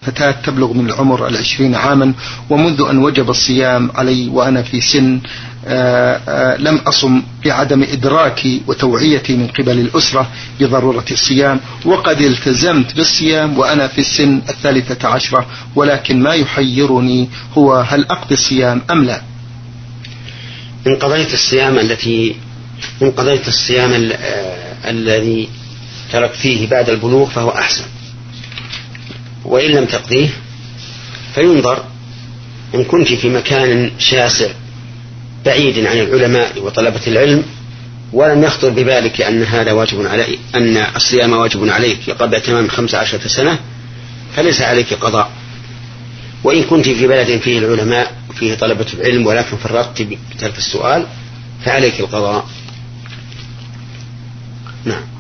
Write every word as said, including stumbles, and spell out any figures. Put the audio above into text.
فتاة تبلغ من العمر العشرين عاما، ومنذ أن وجب الصيام علي وأنا في سن آآ آآ لم أصم بعدم إدراكي وتوعيتي من قبل الأسرة بضرورة الصيام، وقد التزمت بالصيام وأنا في السن الثالثة عشرة، ولكن ما يحيرني هو هل أقضي الصيام أم لا. إن قضيت الصيام التي إن قضيت الصيام الذي تركتيه بعد البلوغ فهو أحسن، وإن لم تقضيه فينظر. إن كنت في مكان شاسع بعيد عن العلماء وطلبة العلم ولم يخطر ببالك أن هذا واجب عليك، أن الصيام واجب عليك قبل تمام خمس عشرة سنة، فليس عليك قضاء. وإن كنت في بلد فيه العلماء وفيه طلبة العلم ولكن فرطت بترك السؤال فعليك القضاء. نعم.